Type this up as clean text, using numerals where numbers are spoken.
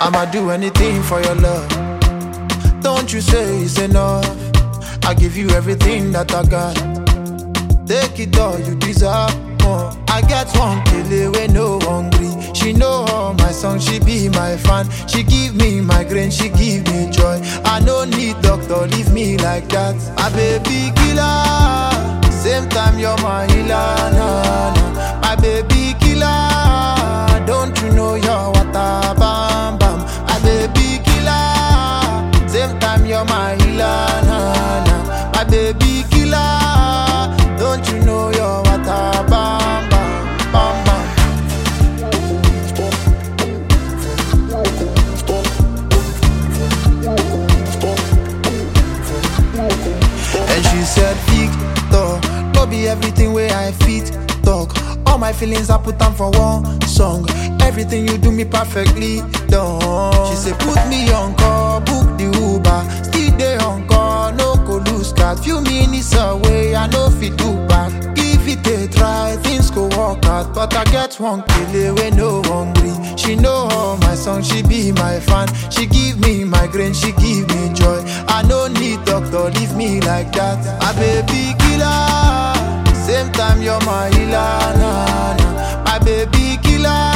I'ma do anything for your love. Don't you say it's enough? I give you everything that I got. Take it all, you deserve more. I get one killer when no hungry. She know all my songs, she be my fan. She give me migraine, she give me joy. I no need doctor, leave me like that. My baby killer, same time you're my healer. Nah, nah. My baby killer, don't you know you're water bam bam. My baby killer, same time you're my healer. Nah, nah. My baby killer, don't you know you're water bam bam bam bam. And she said, Victor, no be everything where I fit talk. All my feelings I put on for one song. Everything you do me perfectly done. She said, put me on call, book the Uber. Still day on call, no go lose card. Few minutes away, I know fit do back. Give it a try, things go work out. But I get one killer when no hungry. She know all my songs, she be my fan. She give me migraine, she give me joy. I no need doctor, leave me like that. My baby killer, same time you're my healer. Nah, nah. My baby killer,